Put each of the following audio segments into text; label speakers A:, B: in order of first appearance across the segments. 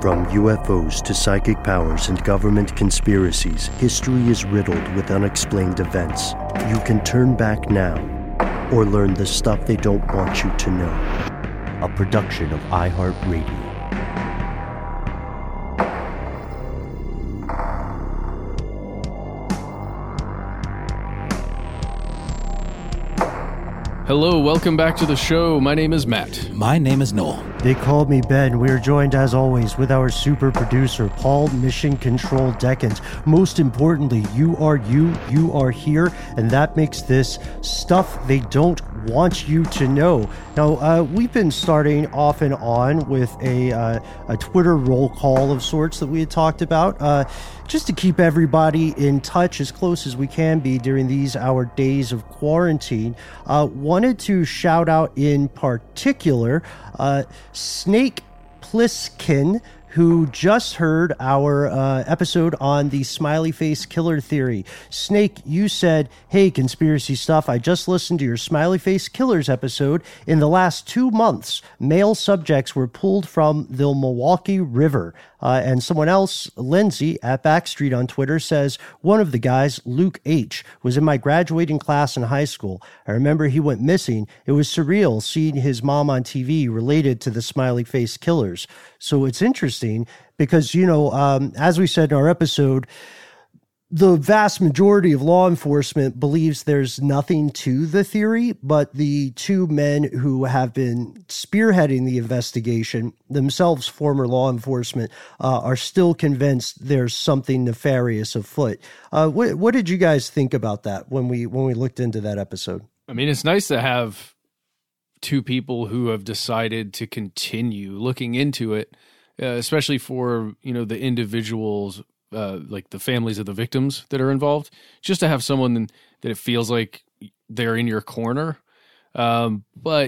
A: From UFOs to psychic powers and government conspiracies, history is riddled with unexplained events. You can turn back now or learn the stuff they don't want you to know. A production of iHeartRadio.
B: Hello, welcome back to the show. My name is Matt.
C: My name is Noel.
A: They call me Ben. We are joined, as always, with our super producer, Paul Mission Control Deckens. Most importantly, you are here, and that makes this stuff they don't want you to know. Now, we've been starting off and on with a Twitter roll call of sorts that we had talked about, just to keep everybody in touch as close as we can be during these our days of quarantine. Wanted to shout out in particular Snake Plissken, who just heard our episode on the smiley face killer theory. Snake, you said, "Hey, conspiracy stuff, I just listened to your smiley face killers episode. In the last 2 months, male subjects were pulled from the Milwaukee River." And someone else, Lindsay at Backstreet on Twitter, says, "One of the guys, Luke H., was in my graduating class in high school. I remember he went missing. It was surreal seeing his mom on TV related to the smiley face killers." So it's interesting because, as we said in our episode, the vast majority of law enforcement believes there's nothing to the theory, but the two men who have been spearheading the investigation, themselves former law enforcement, are still convinced there's something nefarious afoot. What did you guys think about that when we looked into that episode?
B: I mean, it's nice to have two people who have decided to continue looking into it, especially for, the individuals, like the families of the victims that are involved, just to have someone that it feels like they're in your corner. But,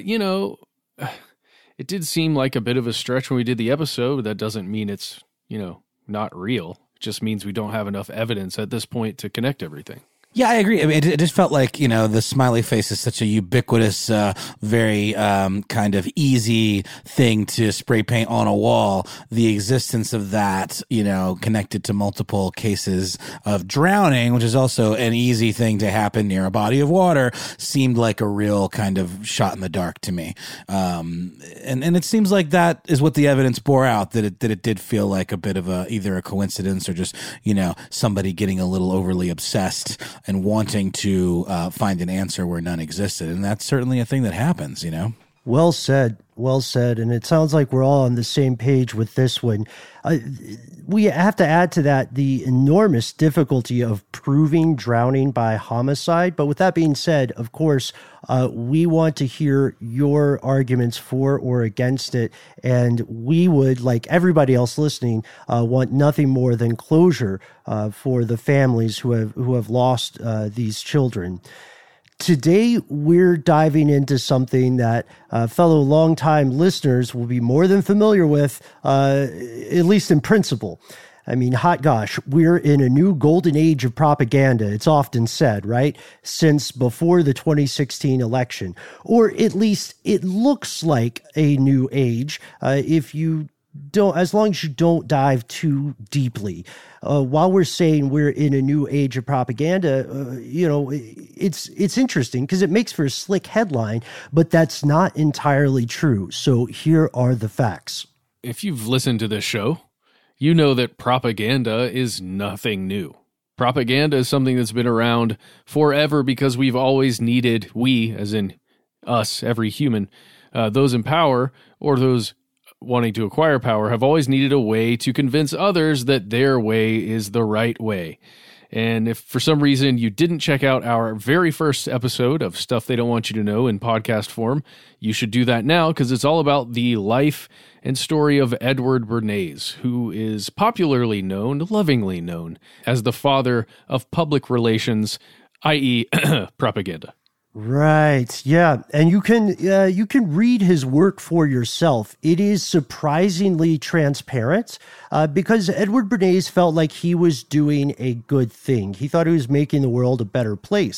B: it did seem like a bit of a stretch when we did the episode. That doesn't mean it's, not real. It just means we don't have enough evidence at this point to connect everything.
C: Yeah, I agree. I mean, it just felt like, the smiley face is such a ubiquitous, very kind of easy thing to spray paint on a wall. The existence of that, connected to multiple cases of drowning, which is also an easy thing to happen near a body of water, seemed like a real kind of shot in the dark to me. And it seems like that is what the evidence bore out, that it did feel like a bit of either a coincidence or just, somebody getting a little overly obsessed and wanting to find an answer where none existed. And that's certainly a thing that happens,
A: Well said. Well said. And it sounds like we're all on the same page with this one. We have to add to that the enormous difficulty of proving drowning by homicide. But with that being said, of course, we want to hear your arguments for or against it. And we would, like everybody else listening, want nothing more than closure for the families who have lost these children. Today, we're diving into something that fellow longtime listeners will be more than familiar with, at least in principle. I mean, hot gosh, we're in a new golden age of propaganda, it's often said, right? Since before the 2016 election. Or at least it looks like a new age, as long as you don't dive too deeply. While we're saying we're in a new age of propaganda, it's interesting because it makes for a slick headline, but that's not entirely true. So here are the facts.
B: If you've listened to this show, you know that propaganda is nothing new. Propaganda is something that's been around forever because we've always needed, we, as in us, every human, those in power or those wanting to acquire power, have always needed a way to convince others that their way is the right way. And if for some reason you didn't check out our very first episode of Stuff They Don't Want You to Know in podcast form, you should do that now because it's all about the life and story of Edward Bernays, who is popularly known, lovingly known, as the father of public relations, i.e. propaganda.
A: Right. Yeah. And you can read his work for yourself. It is surprisingly transparent because Edward Bernays felt like he was doing a good thing. He thought he was making the world a better place.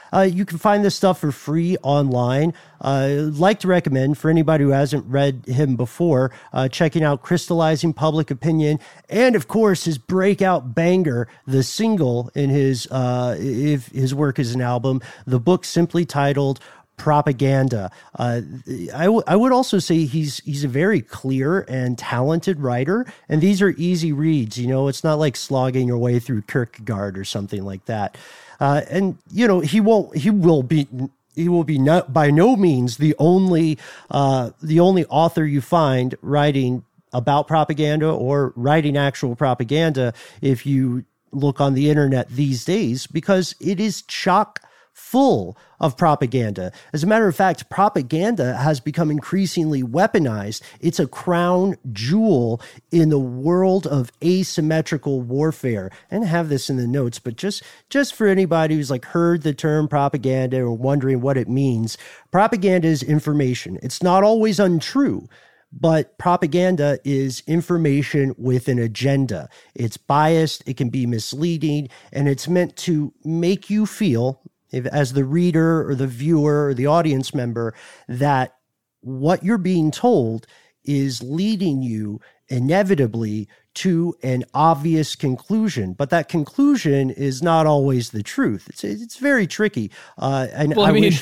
A: You can find this stuff for free online. I'd like to recommend, for anybody who hasn't read him before, checking out Crystallizing Public Opinion, and of course his breakout banger, the single in his if his work is an album, the book simply titled Propaganda. I would also say he's a very clear and talented writer, and these are easy reads. It's not like slogging your way through Kierkegaard or something like that. And he will be not by no means the only author you find writing about propaganda or writing actual propaganda if you look on the internet these days, because it is chock full of propaganda. As a matter of fact, propaganda has become increasingly weaponized. It's a crown jewel in the world of asymmetrical warfare. And I have this in the notes, but just for anybody who's heard the term propaganda or wondering what it means, propaganda is information. It's not always untrue, but propaganda is information with an agenda. It's biased, it can be misleading, and it's meant to make you feel, as the reader or the viewer or the audience member, that what you're being told is leading you inevitably to an obvious conclusion, but that conclusion is not always the truth. It's very tricky. It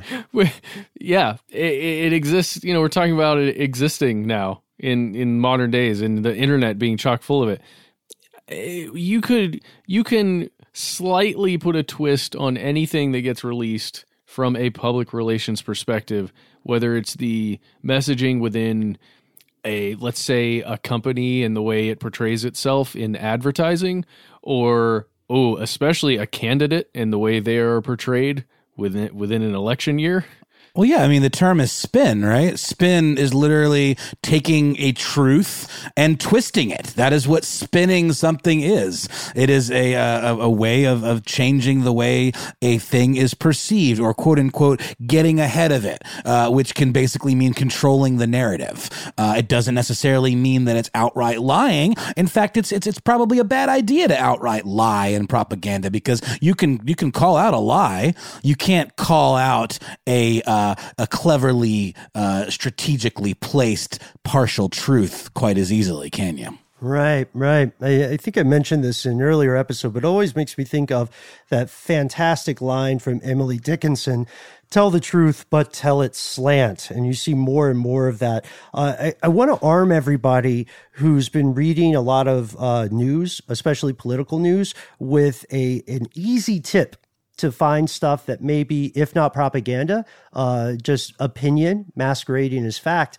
B: exists. We're talking about it existing now in modern days, and the internet being chock full of it. You can slightly put a twist on anything that gets released from a public relations perspective, whether it's the messaging within let's say a company and the way it portrays itself in advertising, or especially a candidate and the way they are portrayed within an election year.
C: Well, yeah, I mean, the term is spin, right? Spin is literally taking a truth and twisting it. That is what spinning something is. It is a way of changing the way a thing is perceived, or quote unquote, getting ahead of it, which can basically mean controlling the narrative. It doesn't necessarily mean that it's outright lying. In fact, it's probably a bad idea to outright lie in propaganda, because you can call out a lie. You can't call out a cleverly, strategically placed partial truth quite as easily, can you?
A: Right. I think I mentioned this in an earlier episode, but it always makes me think of that fantastic line from Emily Dickinson, "Tell the truth, but tell it slant." And you see more and more of that. I want to arm everybody who's been reading a lot of news, especially political news, with an easy tip to find stuff that maybe, if not propaganda, just opinion masquerading as fact.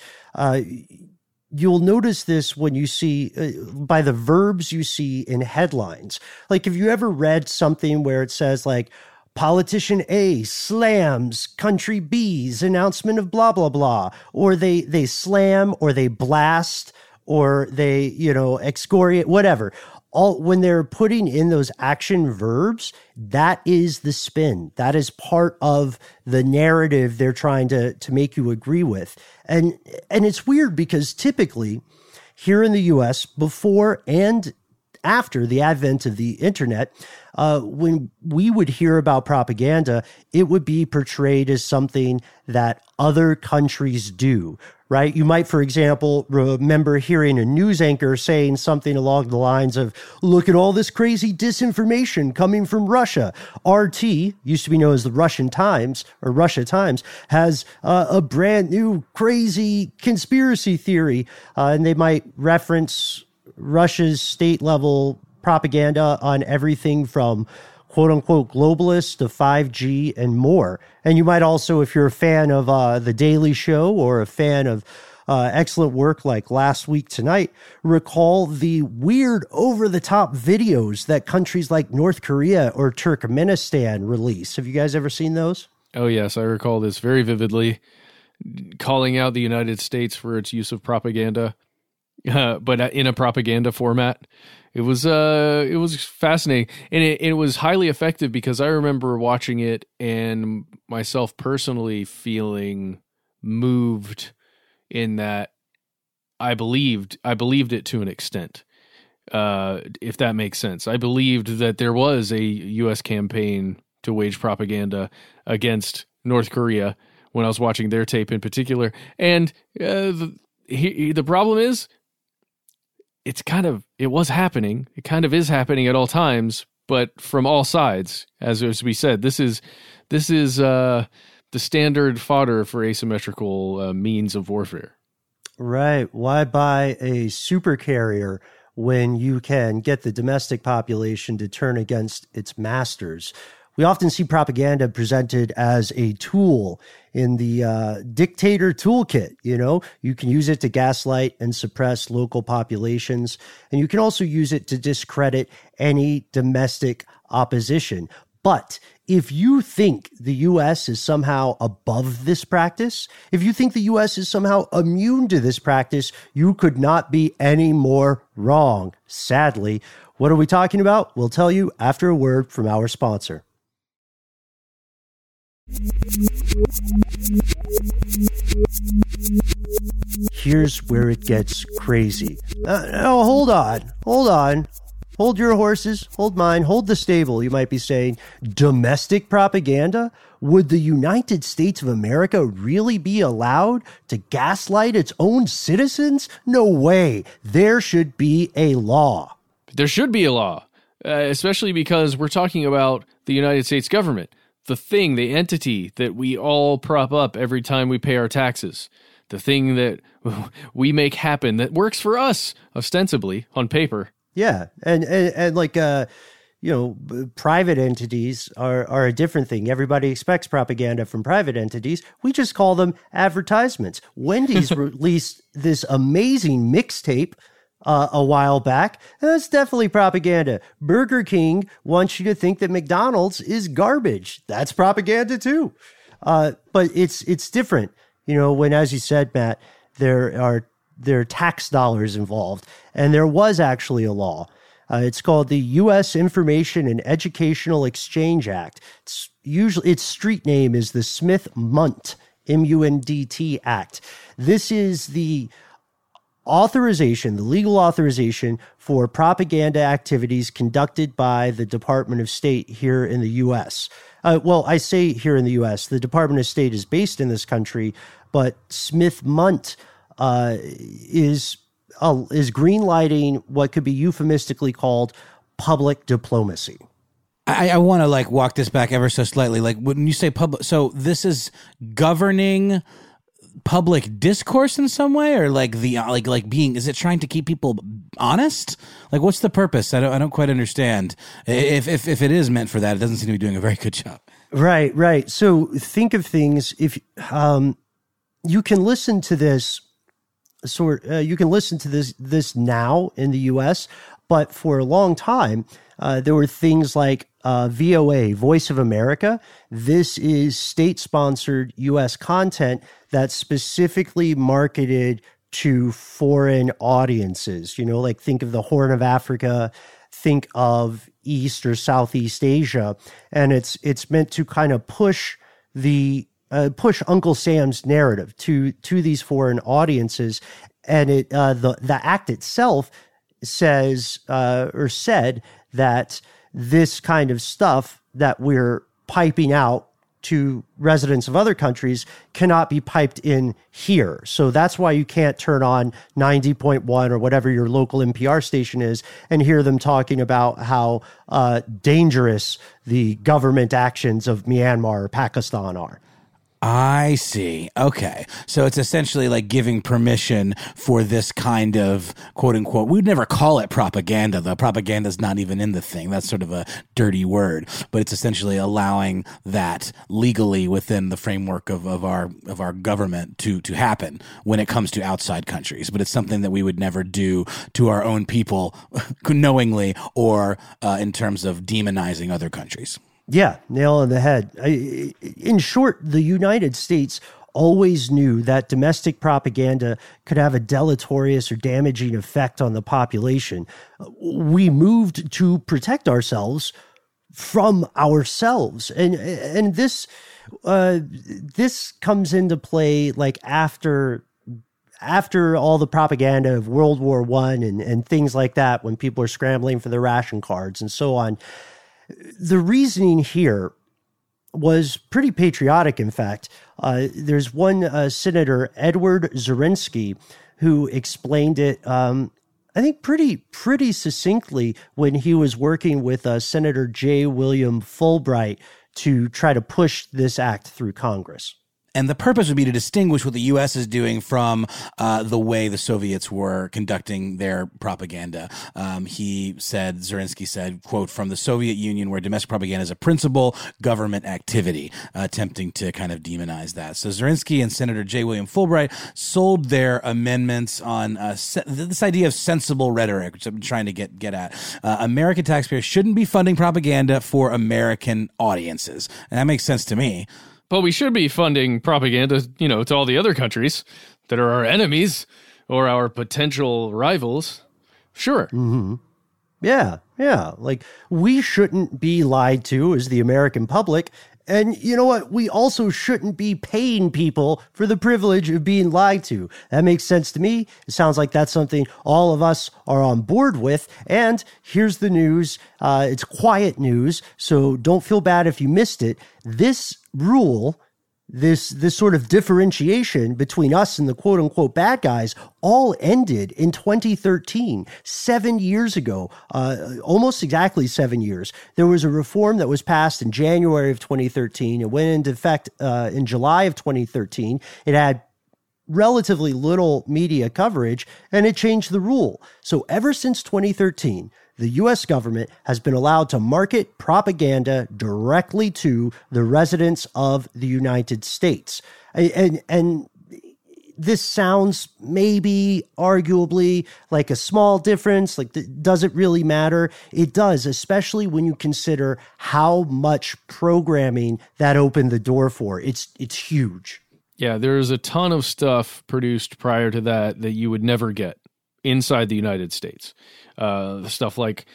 A: You'll notice this when you see by the verbs you see in headlines. Like, have you ever read something where it says politician A slams country B's announcement of blah, blah, blah, or they slam, or they blast, or they, excoriate, whatever. All when they're putting in those action verbs, that is the spin. That is part of the narrative they're trying to make you agree with. And it's weird because typically here in the US, before and after the advent of the internet, when we would hear about propaganda, it would be portrayed as something that other countries do, right? You might, for example, remember hearing a news anchor saying something along the lines of, "Look at all this crazy disinformation coming from Russia. RT," used to be known as the Russian Times, or Russia Times, has a brand new crazy conspiracy theory. And they might reference Russia's state level propaganda on everything from quote unquote globalists to 5G and more. And you might also, if you're a fan of The Daily Show or a fan of excellent work like Last Week Tonight, recall the weird over the top videos that countries like North Korea or Turkmenistan release. Have you guys ever seen those?
B: Oh, yes. I recall this very vividly, calling out the United States for its use of propaganda. But in a propaganda format. It was fascinating, and it was highly effective, because I remember watching it and myself personally feeling moved in that I believed it to an extent, if that makes sense. I believed that there was a U.S. campaign to wage propaganda against North Korea when I was watching their tape in particular. And the problem is, it was happening. It kind of is happening at all times, but from all sides. As we said, this is the standard fodder for asymmetrical means of warfare.
A: Right. Why buy a supercarrier when you can get the domestic population to turn against its masters? We often see propaganda presented as a tool in the dictator toolkit. You can use it to gaslight and suppress local populations, and you can also use it to discredit any domestic opposition. But if you think the U.S. is somehow above this practice, if you think the U.S. is somehow immune to this practice, you could not be any more wrong, sadly. What are we talking about? We'll tell you after a word from our sponsor. Here's where it gets crazy. Hold on. Hold your horses, hold mine, hold the stable, you might be saying. Domestic propaganda? Would the United States of America really be allowed to gaslight its own citizens? No way. There should be a law.
B: There should be a law, especially because we're talking about the United States government, the entity that we all prop up every time we pay our taxes, the thing that we make happen that works for us, ostensibly, on paper.
A: Yeah, and like private entities are a different thing. Everybody expects propaganda from private entities. We just call them advertisements. Wendy's released this amazing mixtape a while back, and that's definitely propaganda. Burger King wants you to think that McDonald's is garbage. That's propaganda too. But it's different. When, as you said, Matt, there are tax dollars involved. And there was actually a law. It's called the U.S. Information and Educational Exchange Act. Its street name is the Smith-Mundt, M-U-N-D-T Act. This is the legal authorization for propaganda activities conducted by the Department of State here in the U.S. I say here in the U.S. The Department of State is based in this country, but Smith-Mundt is greenlighting what could be euphemistically called public diplomacy.
C: I want to walk this back ever so slightly. When you say public, so this is governing public discourse in some way, or is it trying to keep people honest? What's the purpose? I don't quite understand. If it is meant for that, it doesn't seem to be doing a very good job.
A: Right. So think of things. If you can listen to this. You can listen to this now in the U.S., but for a long time, there were things like VOA, Voice of America. This is state-sponsored U.S. content that's specifically marketed to foreign audiences. Think of the Horn of Africa, think of East or Southeast Asia, and it's meant to kind of push Uncle Sam's narrative to these foreign audiences. And the act itself says or said that this kind of stuff that we're piping out to residents of other countries cannot be piped in here. So that's why you can't turn on 90.1 or whatever your local NPR station is and hear them talking about how dangerous the government actions of Myanmar or Pakistan are.
C: I see. Okay. So it's essentially giving permission for this kind of quote unquote, we'd never call it propaganda. The propaganda is not even in the thing. That's sort of a dirty word, but it's essentially allowing that legally within the framework of our government to happen when it comes to outside countries. But it's something that we would never do to our own people knowingly or in terms of demonizing other countries.
A: Yeah, nail on the head. In short, the United States always knew that domestic propaganda could have a deleterious or damaging effect on the population. We moved to protect ourselves from ourselves. And this comes into play after all the propaganda of World War I and things like that, when people are scrambling for their ration cards and so on. The reasoning here was pretty patriotic, in fact. There's one Senator, Edward Zirinsky, who explained it, I think, pretty succinctly when he was working with Senator J. William Fulbright to try to push this act through Congress.
C: And the purpose would be to distinguish what the U.S. is doing from the way the Soviets were conducting their propaganda. Zirinsky said, quote, from the Soviet Union, where domestic propaganda is a principal government activity, attempting to kind of demonize that. So Zirinsky and Senator J. William Fulbright sold their amendments on this idea of sensible rhetoric, which I'm trying to get at. American taxpayers shouldn't be funding propaganda for American audiences. And that makes sense to me.
B: But we should be funding propaganda, to all the other countries that are our enemies or our potential rivals. Sure.
A: Mm-hmm. Yeah. Like, we shouldn't be lied to as the American public. And you know what? We also shouldn't be paying people for the privilege of being lied to. That makes sense to me. It sounds like that's something all of us are on board with. And here's the news. It's quiet news, so don't feel bad if you missed it. This rule, this sort of differentiation between us and the quote unquote bad guys all ended in 2013, 7 years ago, almost exactly 7 years. There was a reform that was passed in January of 2013. It went into effect in July of 2013. It had relatively little media coverage, and it changed the rule. So ever since 2013, the U.S. government has been allowed to market propaganda directly to the residents of the United States. And this sounds maybe arguably like a small difference, like does it really matter? It does, especially when you consider how much programming that opened the door for. It's huge.
B: Yeah, there's a ton of stuff produced prior to that you would never get inside the United States. Stuff like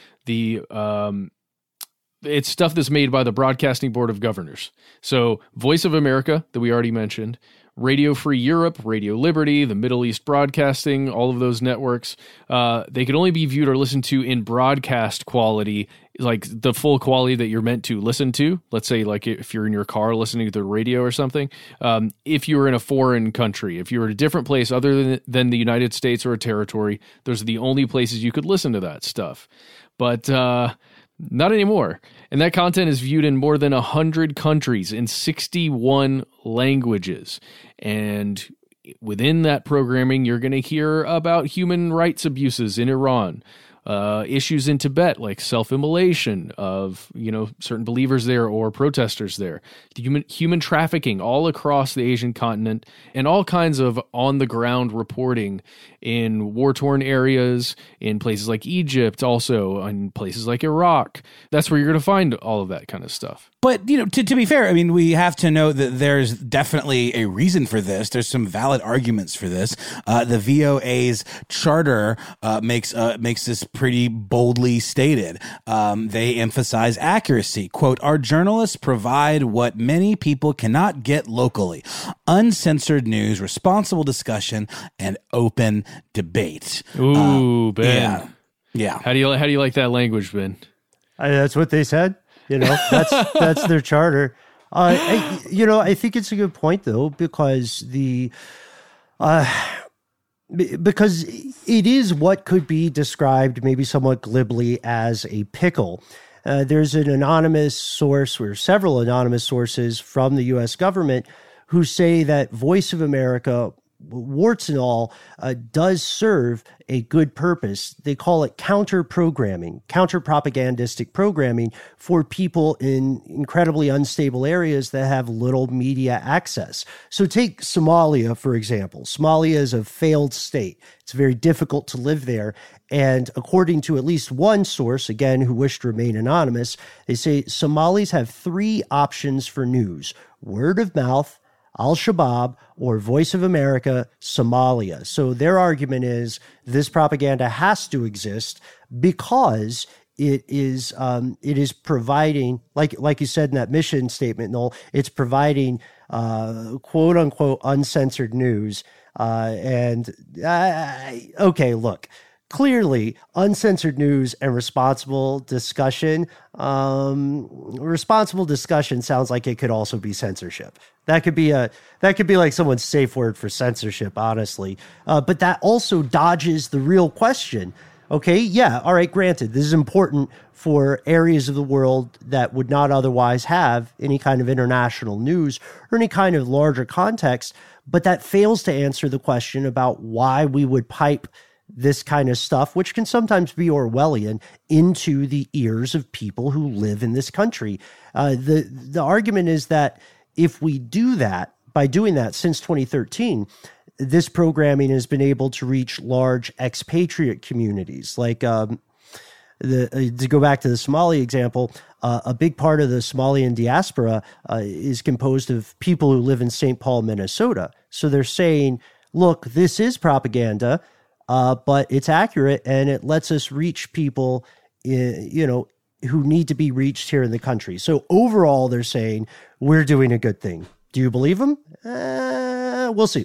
B: it's stuff that's made by the Broadcasting Board of Governors. So Voice of America, that we already mentioned, Radio Free Europe, Radio Liberty, the Middle East Broadcasting, all of those networks, they could only be viewed or listened to in broadcast quality, like the full quality that you're meant to listen to. Let's say like if you're in your car listening to the radio or something. If you were in a foreign country, if you were in a different place other than the United States or a territory, those are the only places you could listen to that stuff. But not anymore. And that content is viewed in more than 100 countries in 61 languages. And within that programming, you're going to hear about human rights abuses in Iran, issues in Tibet, like self-immolation of, certain believers there or protesters there, human trafficking all across the Asian continent, and all kinds of on-the-ground reporting in war-torn areas, in places like Egypt, also in places like Iraq. That's where you're going to find all of that kind of stuff.
C: But, to be fair, I mean, we have to know that there's definitely a reason for this. There's some valid arguments for this. The VOA's charter makes this pretty boldly stated. They emphasize accuracy. Quote, our journalists provide what many people cannot get locally: uncensored news, responsible discussion, and open debate.
B: Ooh, Ben.
C: Yeah.
B: How do you like that language, Ben?
A: That's what they said. That's their charter. I think it's a good point though, because because it is what could be described maybe somewhat glibly as a pickle. There's an anonymous source, or several anonymous sources from the U.S. government, who say that Voice of America, warts and all, does serve a good purpose. They call it counter-programming, counter-propagandistic programming for people in incredibly unstable areas that have little media access. So take Somalia, for example. Somalia is a failed state. It's very difficult to live there. And according to at least one source, again, who wished to remain anonymous, they say Somalis have 3 options for news: word of mouth, Al-Shabaab, or Voice of America, Somalia. So their argument is this propaganda has to exist because it is providing, like you said in that mission statement, Noel, it's providing quote unquote uncensored news. Okay, look, clearly, uncensored news and responsible discussion. Responsible discussion sounds like it could also be censorship. That could be like someone's safe word for censorship, honestly. But that also dodges the real question. Okay, yeah, all right, granted, this is important for areas of the world that would not otherwise have any kind of international news or any kind of larger context, but that fails to answer the question about why we would pipe this kind of stuff, which can sometimes be Orwellian, into the ears of people who live in this country. The argument is that if we do that, by doing that since 2013, this programming has been able to reach large expatriate communities. Like to go back to the Somali example, a big part of the Somalian diaspora is composed of people who live in St. Paul, Minnesota. So they're saying, look, this is propaganda, but it's accurate and it lets us reach people, who need to be reached here in the country. So overall, they're saying we're doing a good thing. Do you believe them? We'll see.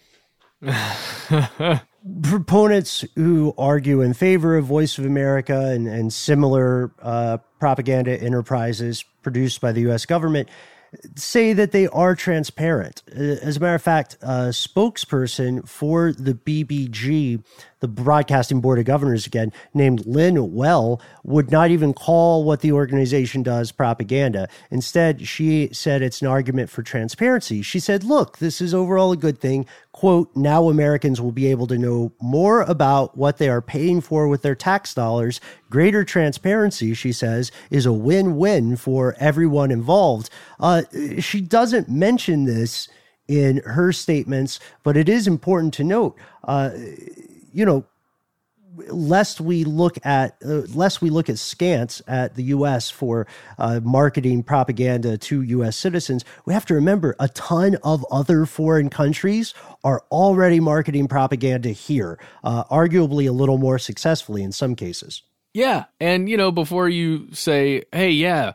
A: Proponents who argue in favor of Voice of America and similar propaganda enterprises produced by the U.S. government say that they are transparent. As a matter of fact, a spokesperson for the BBG, the Broadcasting Board of Governors again, named Lynn Well, would not even call what the organization does propaganda. Instead, she said it's an argument for transparency. She said, look, this is overall a good thing. Quote, now Americans will be able to know more about what they are paying for with their tax dollars. Greater transparency, she says, is a win-win for everyone involved. She doesn't mention this in her statements, but it is important to note, lest we look askance at the U.S. for marketing propaganda to U.S. citizens, we have to remember a ton of other foreign countries are already marketing propaganda here, arguably a little more successfully in some cases.
B: Yeah, and before you say, hey, yeah,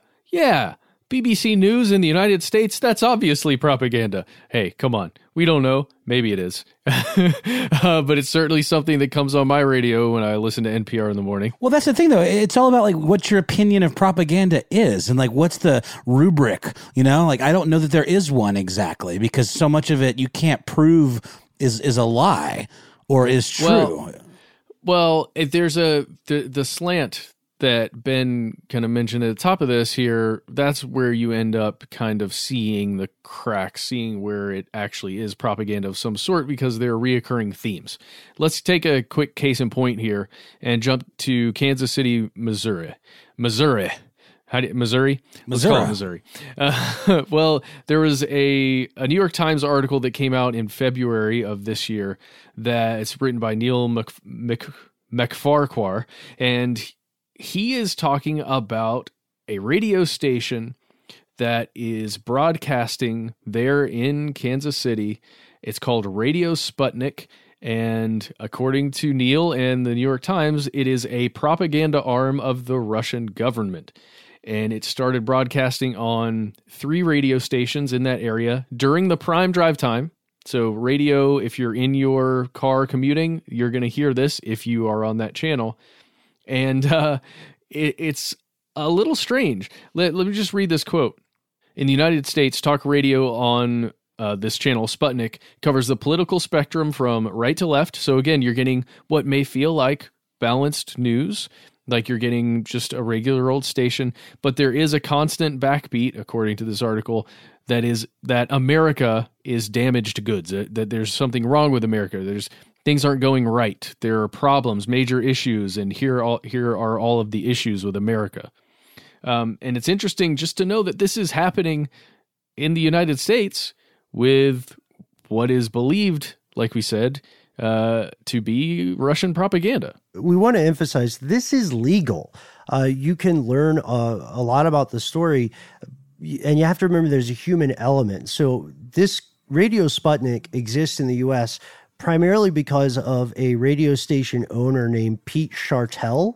B: BBC News in the United States, that's obviously propaganda. Hey, come on. We don't know. Maybe it is. But it's certainly something that comes on my radio when I listen to NPR in the morning.
C: Well, that's the thing, though. It's all about, what your opinion of propaganda is and, what's the rubric, I don't know that there is one exactly because so much of it you can't prove is a lie or is true.
B: Well, if there's the slant that Ben kind of mentioned at the top of this here, that's where you end up kind of seeing the cracks, seeing where it actually is propaganda of some sort because there are reoccurring themes. Let's take a quick case in point here and jump to Kansas City, Missouri. Missouri? Let's call it Missouri. Well, there was a New York Times article that came out in February of this year that it's written by Neil McFarquhar, and he is talking about a radio station that is broadcasting there in Kansas City. It's called Radio Sputnik, and according to Neil and the New York Times, it is a propaganda arm of the Russian government. And it started broadcasting on 3 radio stations in that area during the prime drive time. So radio, if you're in your car commuting, you're going to hear this if you are on that channel. And it's a little strange. Let me just read this quote. In the United States, talk radio on this channel, Sputnik, covers the political spectrum from right to left. So again, you're getting what may feel like balanced news, like you're getting just a regular old station, but there is a constant backbeat, according to this article, that is that America is damaged goods, that there's something wrong with America. Things aren't going right. There are problems, major issues, and here are all of the issues with America. And it's interesting just to know that this is happening in the United States with what is believed, like we said, to be Russian propaganda.
A: We want to emphasize this is legal. You can learn a lot about the story, and you have to remember there's a human element. So this Radio Sputnik exists in the U.S. primarily because of a radio station owner named Pete Chartel.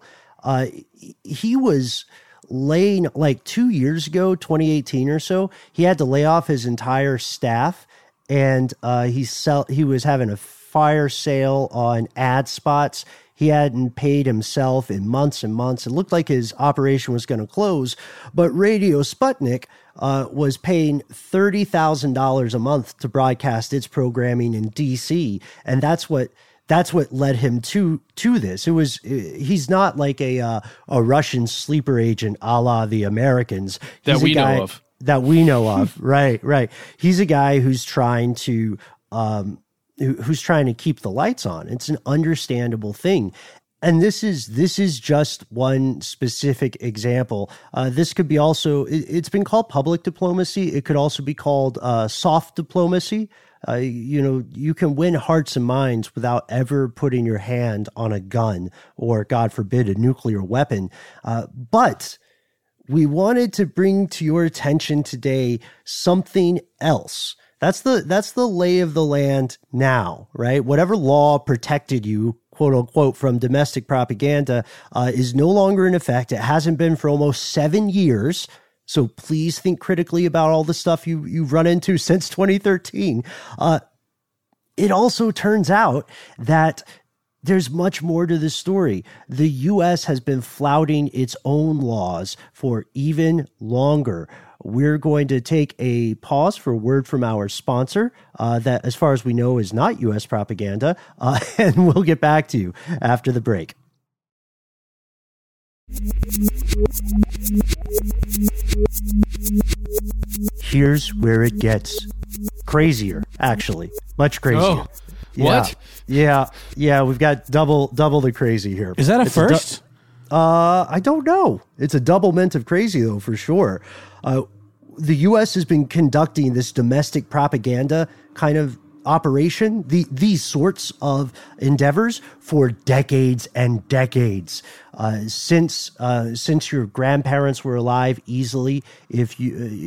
A: He was laying, 2 years ago, 2018 or so, he had to lay off his entire staff, and he was having a fire sale on ad spots. He hadn't paid himself in months and months. It looked like his operation was going to close, but Radio Sputnik was paying $30,000 a month to broadcast its programming in DC, and that's what led him to this. He's not like a Russian sleeper agent a la the Americans.
B: That we know of.
A: That we know of. Right. He's a guy who's trying to keep the lights on. It's an understandable thing. And this is just one specific example. This could be also, it's been called public diplomacy. It could also be called soft diplomacy. You can win hearts and minds without ever putting your hand on a gun or, God forbid, a nuclear weapon. But we wanted to bring to your attention today something else. That's the lay of the land now, right? Whatever law protected you, quote unquote, from domestic propaganda is no longer in effect. It hasn't been for almost 7 years. So please think critically about all the stuff you've run into since 2013. It also turns out that there's much more to this story. The U.S. has been flouting its own laws for even longer. We're going to take a pause for a word from our sponsor that, as far as we know, is not U.S. propaganda, and we'll get back to you after the break. Here's where it gets crazier, actually. Much crazier.
B: Oh, what?
A: Yeah, we've got double the crazy here.
C: Is that a first?
A: I don't know. It's a double mint of crazy, though, for sure. The U.S. has been conducting this domestic propaganda kind of operation, these sorts of endeavors for decades and decades. Since your grandparents were alive, easily, if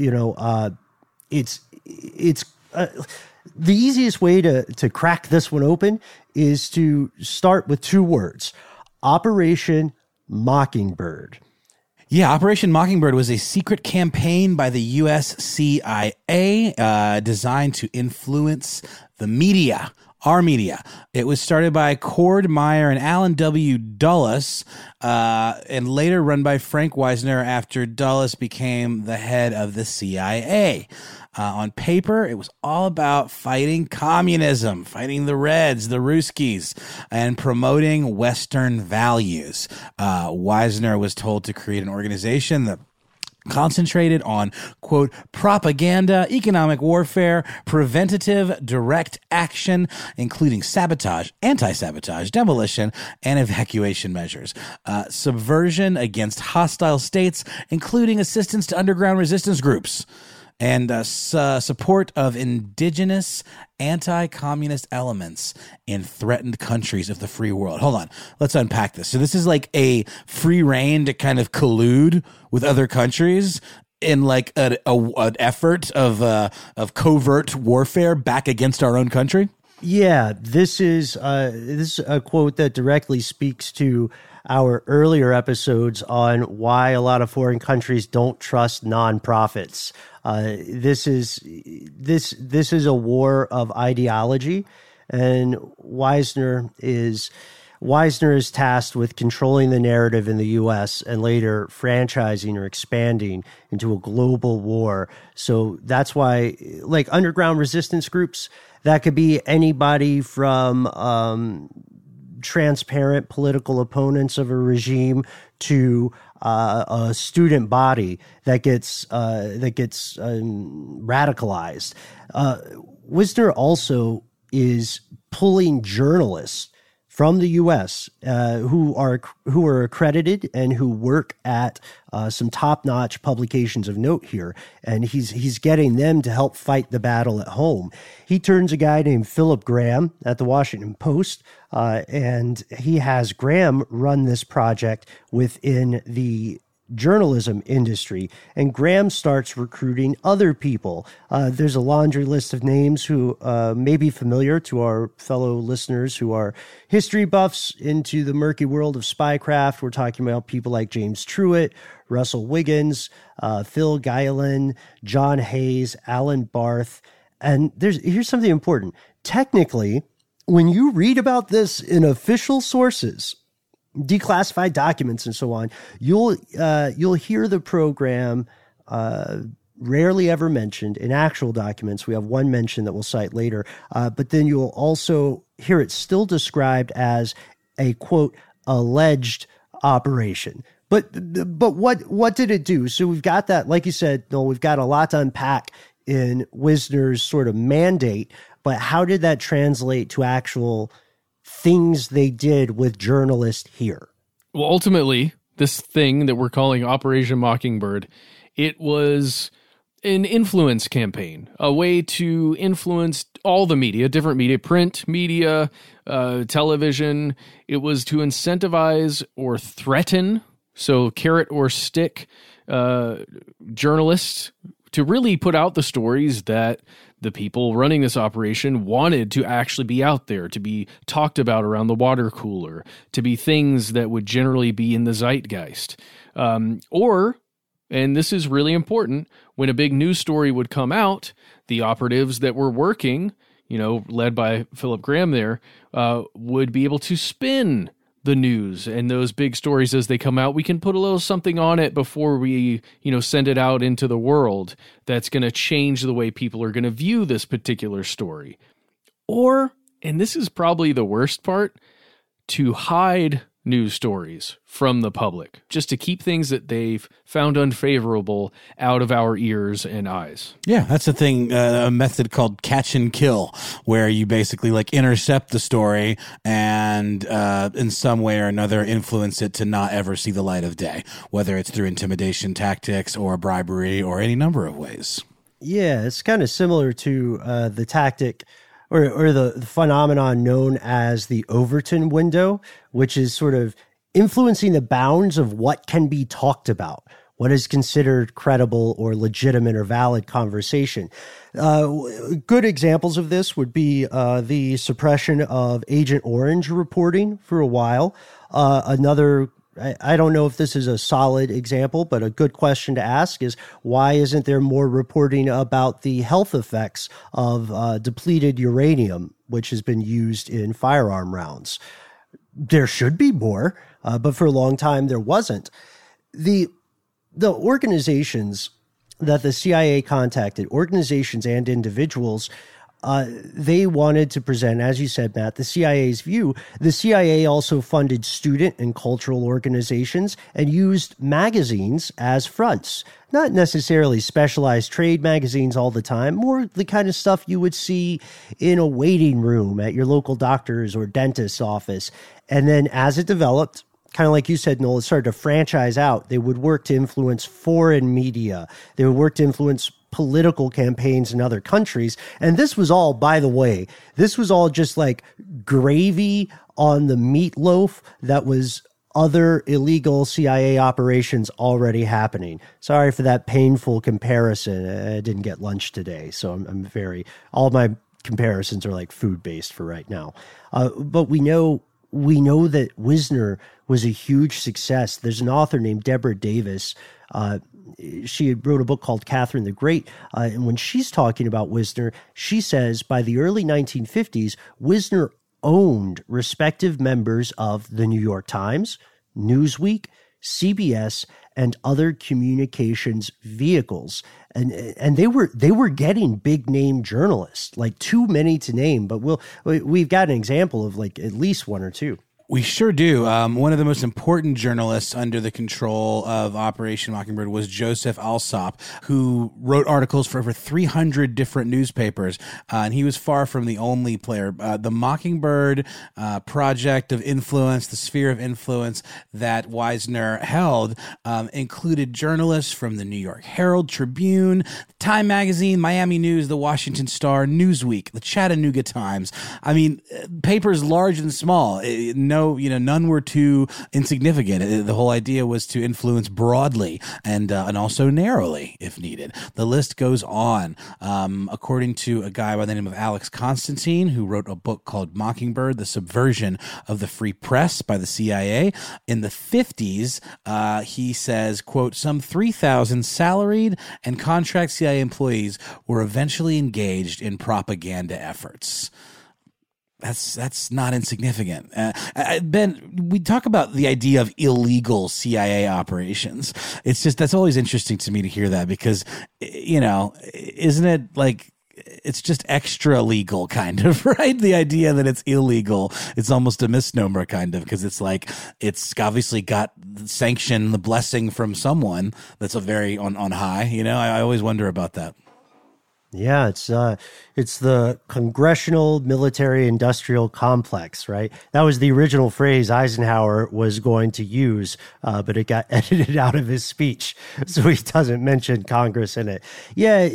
A: it's the easiest way to crack this one open is to start with two words: Operation Mockingbird.
C: Yeah, Operation Mockingbird was a secret campaign by the U.S. CIA designed to influence the media, our media. It was started by Cord Meyer and Alan W. Dulles, and later run by Frank Wisner after Dulles became the head of the CIA. On paper, it was all about fighting communism, fighting the Reds, the Ruskies, and promoting Western values. Wisner was told to create an organization that concentrated on, quote, propaganda, economic warfare, preventative direct action, including sabotage, anti-sabotage, demolition, and evacuation measures, subversion against hostile states, including assistance to underground resistance groups, and support of indigenous anti-communist elements in threatened countries of the free world. Hold on. Let's unpack this. So this is like a free rein to kind of collude with other countries in like an effort of covert warfare back against our own country?
A: Yeah, this is a quote that directly speaks to our earlier episodes on why a lot of foreign countries don't trust nonprofits. This is a war of ideology, and Wisner is tasked with controlling the narrative in the U.S. and later franchising or expanding into a global war. So that's why, like underground resistance groups, that could be anybody from transparent political opponents of a regime to a student body that gets radicalized. Wisner also is pulling journalists from the U.S. Who are accredited and who work at some top-notch publications of note here, and he's getting them to help fight the battle at home. He turns a guy named Philip Graham at the Washington Post, and he has Graham run this project within the journalism industry, and Graham starts recruiting other people. There's a laundry list of names who may be familiar to our fellow listeners who are history buffs into the murky world of spycraft. We're talking about people like James Truitt, Russell Wiggins, Phil Guilin, John Hayes, Alan Barth. And here's something important. Technically, when you read about this in official sources, declassified documents and so on, you'll hear the program rarely ever mentioned in actual documents. We have one mention that we'll cite later, but then you'll also hear it still described as a, quote, alleged operation. But what did it do? So we've got that, like you said, Noel, we've got a lot to unpack in Wisner's sort of mandate, but how did that translate to actual things they did with journalists here?
B: Well, ultimately, this thing that we're calling Operation Mockingbird, it was an influence campaign, a way to influence all the media, different media, print media, television. It was to incentivize or threaten, so carrot or stick, journalists to really put out the stories that the people running this operation wanted to actually be out there, to be talked about around the water cooler, to be things that would generally be in the zeitgeist. Or, and this is really important, when a big news story would come out, the operatives that were working, led by Philip Graham there, would be able to spin the news and those big stories as they come out. We can put a little something on it before we, send it out into the world that's going to change the way people are going to view this particular story. Or, and this is probably the worst part, to hide news stories from the public, just to keep things that they've found unfavorable out of our ears and eyes.
C: Yeah, that's a thing, a method called catch and kill, where you basically intercept the story and in some way or another influence it to not ever see the light of day, whether it's through intimidation tactics or bribery or any number of ways.
A: Yeah, it's kind of similar to the tactic or the phenomenon known as the Overton window, which is sort of influencing the bounds of what can be talked about, what is considered credible or legitimate or valid conversation. Good examples of this would be the suppression of Agent Orange reporting for a while. Another, I don't know if this is a solid example, but a good question to ask is, why isn't there more reporting about the health effects of depleted uranium, which has been used in firearm rounds? There should be more, but for a long time there wasn't. The organizations that the CIA contacted, organizations and individuals, they wanted to present, as you said, Matt, the CIA's view. The CIA also funded student and cultural organizations and used magazines as fronts. Not necessarily specialized trade magazines all the time, more the kind of stuff you would see in a waiting room at your local doctor's or dentist's office. And then as it developed, kind of like you said, Noel, it started to franchise out. They would work to influence foreign media. They would work to influence political campaigns in other countries. And this was all, by the way, this was all just like gravy on the meatloaf that was other illegal CIA operations already happening. Sorry for that painful comparison. I didn't get lunch today, so I'm very, all my comparisons are like food-based for right now. But we know that Wisner was a huge success. There's an author named Deborah Davis. She wrote a book called Catherine the Great. And when she's talking about Wisner, she says by the early 1950s, Wisner owned respective members of the New York Times, Newsweek, CBS, and other communications vehicles. And they were getting big name journalists, like too many to name, but we've got an example of like at least one or two.
C: We sure do. One of the most important journalists under the control of Operation Mockingbird was Joseph Alsop, who wrote articles for over 300 different newspapers, and he was far from the only player. The Mockingbird project of influence, the sphere of influence that Wisner held, included journalists from the New York Herald Tribune, Time Magazine, Miami News, the Washington Star, Newsweek, the Chattanooga Times. I mean, papers large and small. None were too insignificant. The whole idea was to influence broadly and also narrowly if needed. The list goes on. According to a guy by the name of Alex Constantine, who wrote a book called Mockingbird, The Subversion of the Free Press by the CIA, in the 50s, he says, quote, some 3,000 salaried and contract CIA employees were eventually engaged in propaganda efforts. That's not insignificant. Ben, we talk about the idea of illegal CIA operations. It's just, that's always interesting to me to hear that because, isn't it like, it's just extra legal kind of, right? The idea that it's illegal, it's almost a misnomer kind of, because it's like, it's obviously got the sanction, the blessing from someone that's a very on high, I always wonder about that.
A: Yeah, it's the Congressional Military Industrial Complex, right? That was the original phrase Eisenhower was going to use, but it got edited out of his speech, so he doesn't mention Congress in it. Yeah,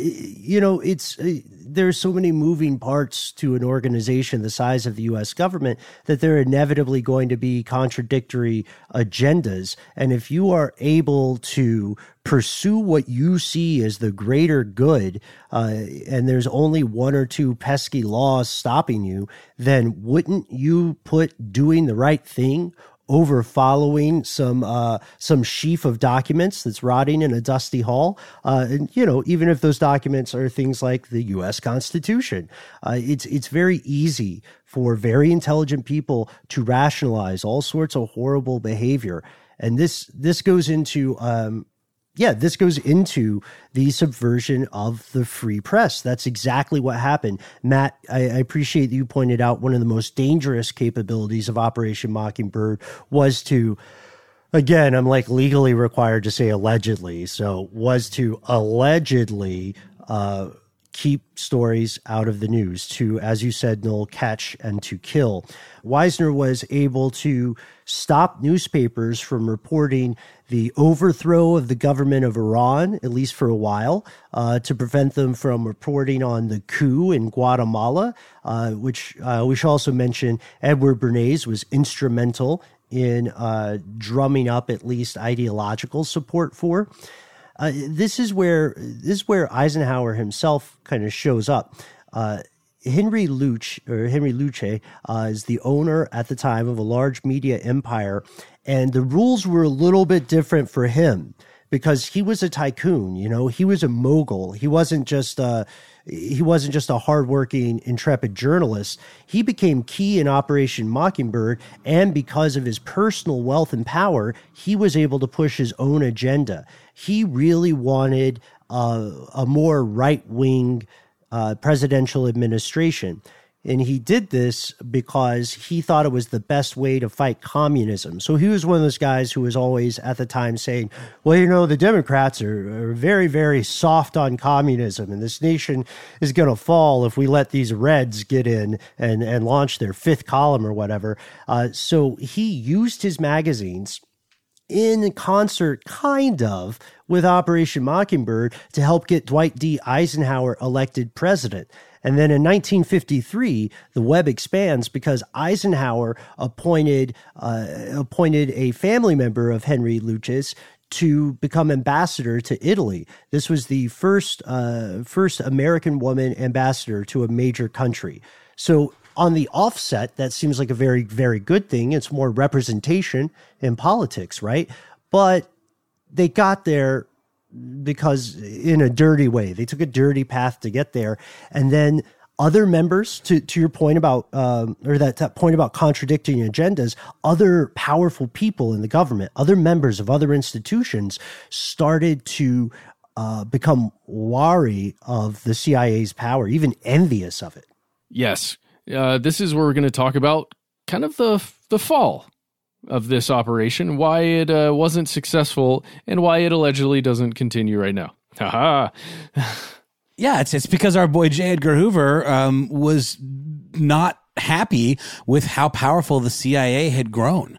A: there's so many moving parts to an organization the size of the U.S. government that there are inevitably going to be contradictory agendas, and if you are able to pursue what you see as the greater good, and there's only one or two pesky laws stopping you, then wouldn't you put doing the right thing over following some sheaf of documents that's rotting in a dusty hall? And even if those documents are things like the U.S. Constitution, it's very easy for very intelligent people to rationalize all sorts of horrible behavior, and this goes into this goes into the subversion of the free press. That's exactly what happened. Matt, I appreciate that you pointed out one of the most dangerous capabilities of Operation Mockingbird was to, again, I'm like legally required to say allegedly, so was to allegedly keep stories out of the news, to, as you said, Noel, catch and to kill. Wisner was able to stop newspapers from reporting the overthrow of the government of Iran, at least for a while, to prevent them from reporting on the coup in Guatemala, which we should also mention Edward Bernays was instrumental in drumming up at least ideological support for. This is where Eisenhower himself kind of shows up. Henry Luce is the owner at the time of a large media empire, and the rules were a little bit different for him because he was a tycoon. He was a mogul. He wasn't just a hardworking, intrepid journalist. He became key in Operation Mockingbird, and because of his personal wealth and power, he was able to push his own agenda. He really wanted a more right-wing presidential administration. And he did this because he thought it was the best way to fight communism. So he was one of those guys who was always at the time saying, well, the Democrats are very, very soft on communism, and this nation is going to fall if we let these Reds get in and launch their fifth column or whatever. So he used his magazines in concert, kind of, with Operation Mockingbird to help get Dwight D. Eisenhower elected president. And then in 1953, the web expands because Eisenhower appointed a family member of Henry Luce to become ambassador to Italy. This was the first American woman ambassador to a major country. So on the offset, that seems like a very, very good thing. It's more representation in politics, right? But they got there because in a dirty way. They took a dirty path to get there. And then other members, to your point about, or that point about contradicting agendas, other powerful people in the government, other members of other institutions started to become wary of the CIA's power, even envious of it.
B: Yes. This is where we're going to talk about kind of the fall of this operation, why it wasn't successful, and why it allegedly doesn't continue right now. Haha.
C: Yeah, it's because our boy J. Edgar Hoover was not happy with how powerful the CIA had grown.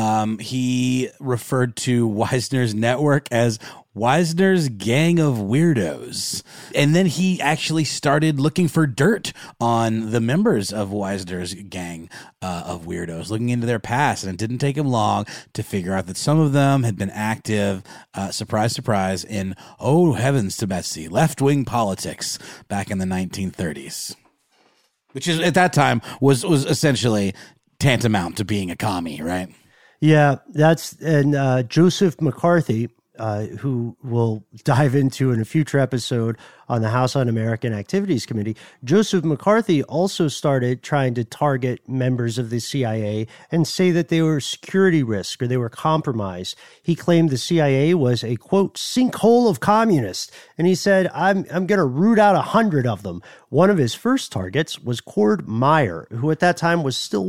C: He referred to Wisner's network as Wisner's gang of weirdos. And then he actually started looking for dirt on the members of Wisner's gang of weirdos, looking into their past. And it didn't take him long to figure out that some of them had been active, surprise, surprise, in, oh heavens to Betsy, left-wing politics back in the 1930s. Which is, at that time, was essentially tantamount to being a commie, right?
A: Yeah, and Joseph McCarthy, who we'll dive into in a future episode on the House Un-American Activities Committee, Joseph McCarthy also started trying to target members of the CIA and say that they were security risk or they were compromised. He claimed the CIA was a, quote, sinkhole of communists. And he said, I'm going to root out 100 of them. One of his first targets was Cord Meyer, who at that time was still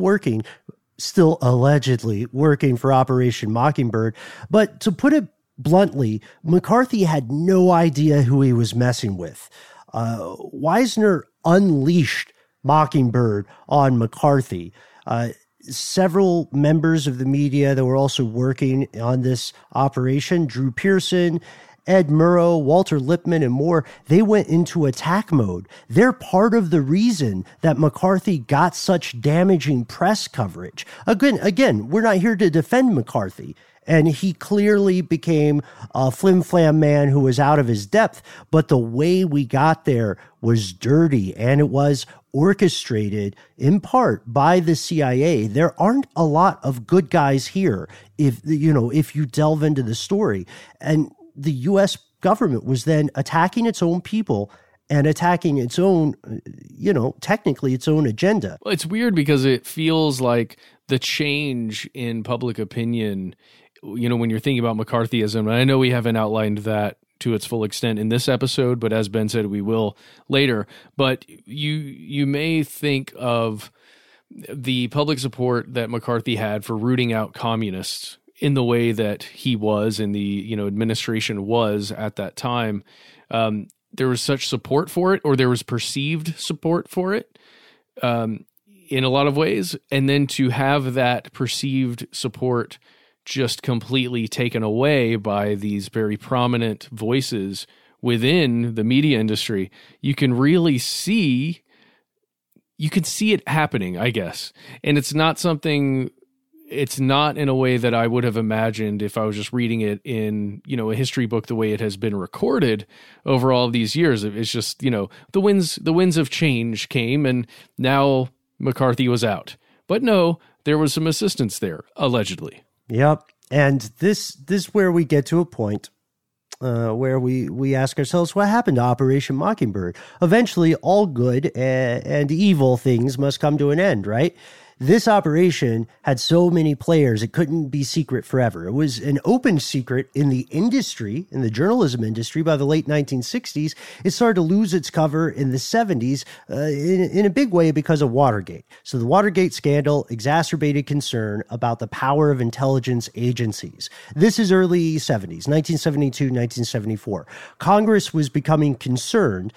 A: allegedly working for Operation Mockingbird. But to put it bluntly, McCarthy had no idea who he was messing with. Wisner unleashed Mockingbird on McCarthy. Several members of the media that were also working on this operation, Drew Pearson, Ed Murrow, Walter Lippmann, and more, they went into attack mode. They're part of the reason that McCarthy got such damaging press coverage. Again, we're not here to defend McCarthy. And he clearly became a flim-flam man who was out of his depth. But the way we got there was dirty, and it was orchestrated in part by the CIA. There aren't a lot of good guys here if you delve into the story. And the U.S. government was then attacking its own people and attacking its own, technically its own agenda.
B: Well, it's weird because it feels like the change in public opinion, when you're thinking about McCarthyism, and I know we haven't outlined that to its full extent in this episode, but as Ben said, we will later. But you may think of the public support that McCarthy had for rooting out communists in the way that he was and the administration was at that time. There was such support for it, or there was perceived support for it in a lot of ways. And then to have that perceived support just completely taken away by these very prominent voices within the media industry, you can see it happening, I guess. And it's not in a way that I would have imagined if I was just reading it in, a history book, the way it has been recorded over all of these years. It's just, the winds of change came and now McCarthy was out. But no, there was some assistance there, allegedly.
A: Yep. And this is where we get to a point where we ask ourselves, what happened to Operation Mockingbird? Eventually, all good and evil things must come to an end, right? This operation had so many players, it couldn't be secret forever. It was an open secret in the industry, in the journalism industry, by the late 1960s. It started to lose its cover in the 70s in a big way because of Watergate. So the Watergate scandal exacerbated concern about the power of intelligence agencies. This is early 70s, 1972, 1974. Congress was becoming concerned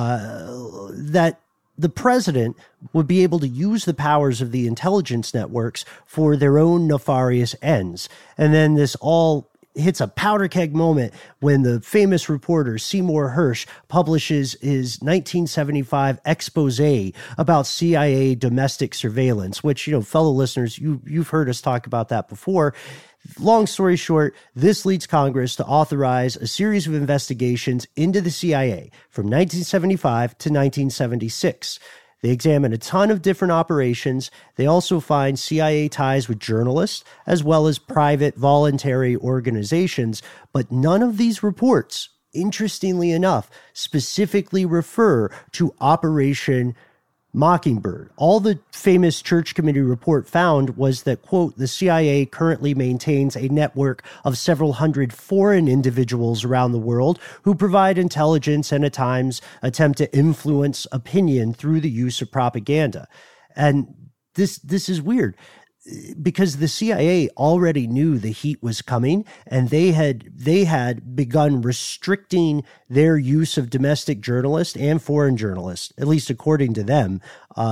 A: that the president would be able to use the powers of the intelligence networks for their own nefarious ends. And then this all hits a powder keg moment when the famous reporter Seymour Hersh publishes his 1975 expose about CIA domestic surveillance, which, fellow listeners, you've heard us talk about that before. Long story short, this leads Congress to authorize a series of investigations into the CIA from 1975 to 1976. They examine a ton of different operations. They also find CIA ties with journalists as well as private voluntary organizations. But none of these reports, interestingly enough, specifically refer to Operation Mockingbird. All the famous Church Committee report found was that, quote, the CIA currently maintains a network of several hundred foreign individuals around the world who provide intelligence and at times attempt to influence opinion through the use of propaganda. And this is weird, because the CIA already knew the heat was coming, and they had begun restricting their use of domestic journalists and foreign journalists, at least according to them,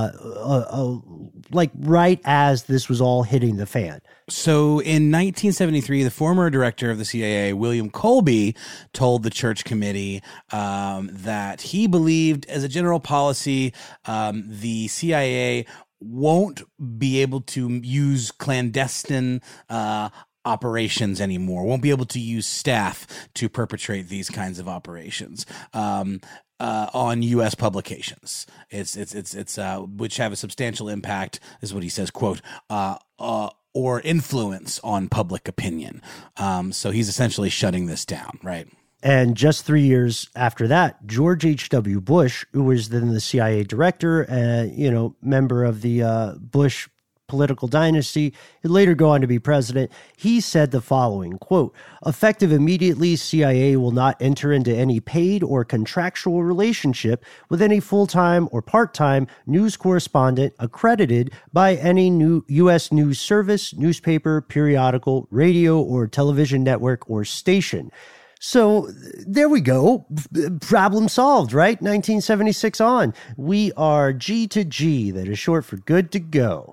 A: like right as this was all hitting the fan.
C: So in 1973, the former director of the CIA, William Colby, told the Church Committee that he believed, as a general policy, the CIA won't be able to use clandestine operations anymore, won't be able to use staff to perpetrate these kinds of operations on U.S. publications. It's which have a substantial impact, is what he says, quote, or influence on public opinion. So he's essentially shutting this down, right?
A: And just 3 years after that, George H.W. Bush, who was then the CIA director, member of the Bush political dynasty, he'd later go on to be president. He said the following, quote, "Effective immediately, CIA will not enter into any paid or contractual relationship with any full-time or part-time news correspondent accredited by any new U.S. news service, newspaper, periodical, radio, or television network or station." So there we go. Problem solved, right? 1976 on. We are G to G. That is short for good to go.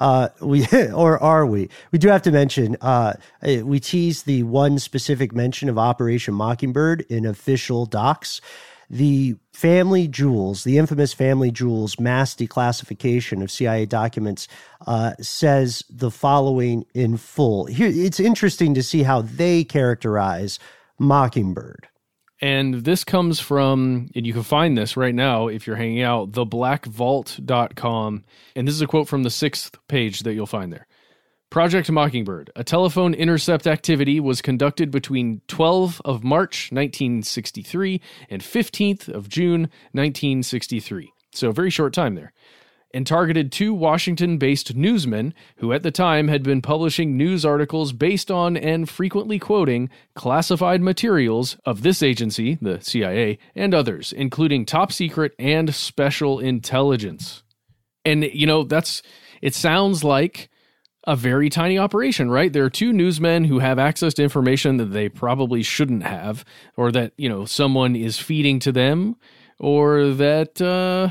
A: Or are we? We do have to mention, we teased the one specific mention of Operation Mockingbird in official docs. The Family Jewels, the infamous Family Jewels mass declassification of CIA documents, says the following in full. Here, it's interesting to see how they characterize Mockingbird.
B: And this comes from, and you can find this right now if you're hanging out, theblackvault.com. And this is a quote from the 6th page that you'll find there. Project Mockingbird. A telephone intercept activity was conducted between 12th of March, 1963 and 15th of June, 1963. So a very short time there. And targeted 2 Washington-based newsmen who at the time had been publishing news articles based on and frequently quoting classified materials of this agency, the CIA, and others, including top secret and special intelligence. And, it sounds like a very tiny operation, right? There are 2 newsmen who have access to information that they probably shouldn't have, or that, someone is feeding to them, or that,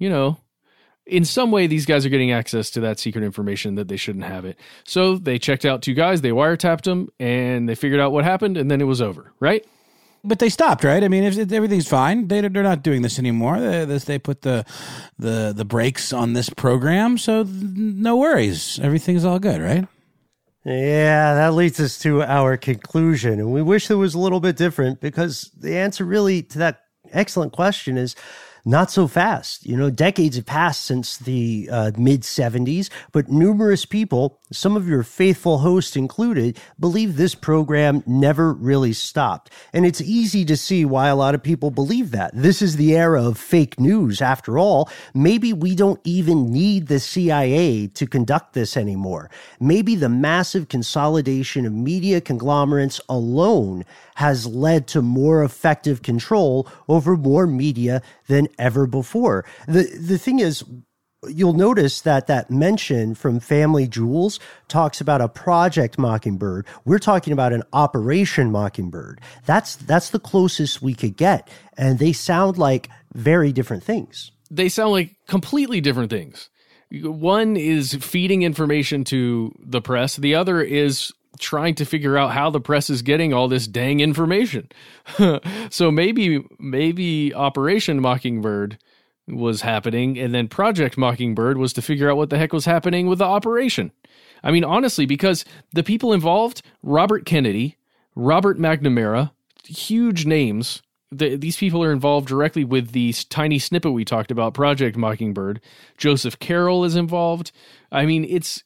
B: in some way, these guys are getting access to that secret information that they shouldn't have it. So they checked out 2 guys, they wiretapped them, and they figured out what happened, and then it was over, right?
C: But they stopped, right? I mean, if everything's fine, they're not doing this anymore. They put the brakes on this program, so no worries. Everything's all good, right?
A: Yeah, that leads us to our conclusion, and we wish it was a little bit different, because the answer really to that excellent question is not so fast. Decades have passed since the mid-'70s, but numerous people, some of your faithful hosts included, believe this program never really stopped. And it's easy to see why a lot of people believe that. This is the era of fake news, after all. Maybe we don't even need the CIA to conduct this anymore. Maybe the massive consolidation of media conglomerates alone has led to more effective control over more media than ever before. The thing is, you'll notice that mention from Family Jewels talks about a Project Mockingbird. We're talking about an Operation Mockingbird. That's the closest we could get. And they sound like very different things.
B: They sound like completely different things. One is feeding information to the press. The other is trying to figure out how the press is getting all this dang information. So maybe Operation Mockingbird was happening, and then Project Mockingbird was to figure out what the heck was happening with the operation. I mean, honestly, because the people involved, Robert Kennedy, Robert McNamara, huge names. These people are involved directly with the tiny snippet we talked about, Project Mockingbird. Joseph Carroll is involved. I mean, it's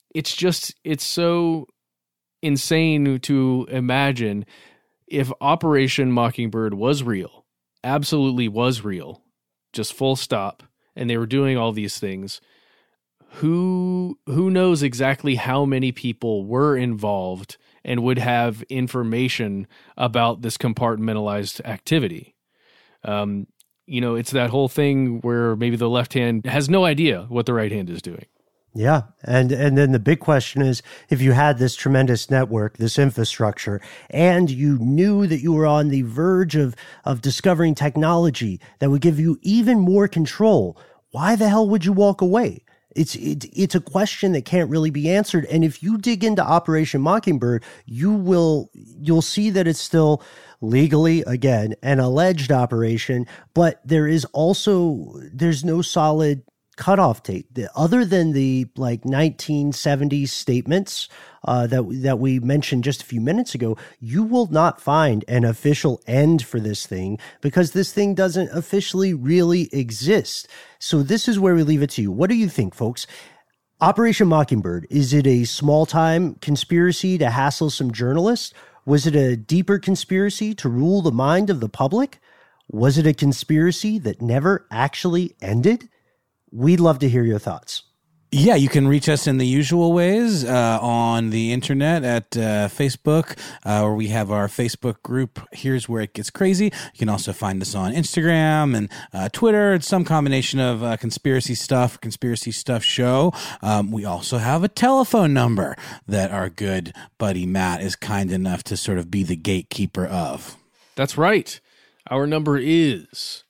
B: so insane to imagine if Operation Mockingbird was real, absolutely was real, just full stop, and they were doing all these things. Who knows exactly how many people were involved and would have information about this compartmentalized activity? It's that whole thing where maybe the left hand has no idea what the right hand is doing.
A: Yeah. And then the big question is, if you had this tremendous network, this infrastructure, and you knew that you were on the verge of discovering technology that would give you even more control, why the hell would you walk away? It's a question that can't really be answered. And if you dig into Operation Mockingbird, you'll see that it's still legally, again, an alleged operation, but there's no solid cutoff date other than the 1970s statements that we mentioned just a few minutes ago. You will not find an official end for this thing because this thing doesn't officially really exist. So this is where we leave it to you. What do you think, folks? Operation Mockingbird, is it a small-time conspiracy to hassle some journalists? Was it a deeper conspiracy to rule the mind of the public? Was it a conspiracy that never actually ended? We'd love to hear your thoughts.
C: Yeah, you can reach us in the usual ways on the internet at Facebook, where we have our Facebook group, Here's Where It Gets Crazy. You can also find us on Instagram and Twitter. It's some combination of conspiracy stuff show. We also have a telephone number that our good buddy Matt is kind enough to sort of be the gatekeeper of.
B: That's right. Our number is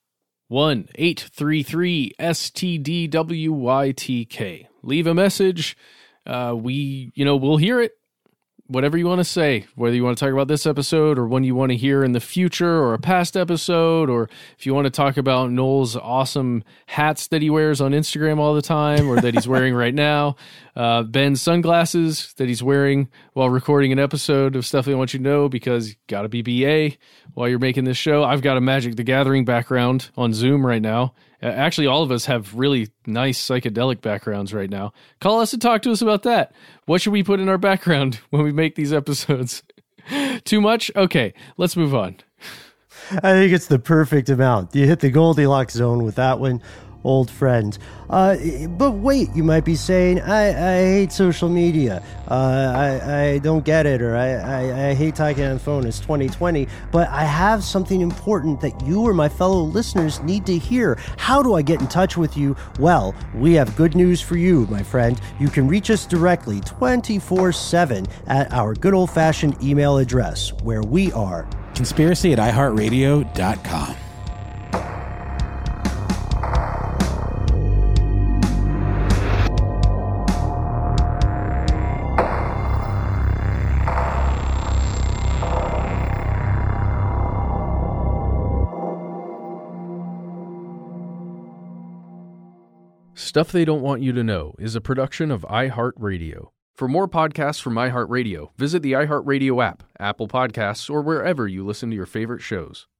B: 1-833-STDWYTK. Leave a message. We'll hear it. Whatever you want to say, whether you want to talk about this episode or one you want to hear in the future or a past episode, or if you want to talk about Noel's awesome hats that he wears on Instagram all the time or that he's wearing right now, Ben's sunglasses that he's wearing while recording an episode of Stuff They Want You to Know because you got to be BA while you're making this show. I've got a Magic the Gathering background on Zoom right now. Actually, all of us have really nice psychedelic backgrounds right now. Call us and talk to us about that. What should we put in our background when we make these episodes? Too much? Okay, let's move on.
A: I think it's the perfect amount. You hit the Goldilocks zone with that one, old friend. But wait, you might be saying, I hate social media. I don't get it, or I hate talking on the phone. It's 2020. But I have something important that you or my fellow listeners need to hear. How do I get in touch with you? Well, we have good news for you, my friend. You can reach us directly 24/7 at our good old-fashioned email address, where we are
C: conspiracy@iheartradio.com.
B: Stuff They Don't Want You to Know is a production of iHeartRadio. For more podcasts from iHeartRadio, visit the iHeartRadio app, Apple Podcasts, or wherever you listen to your favorite shows.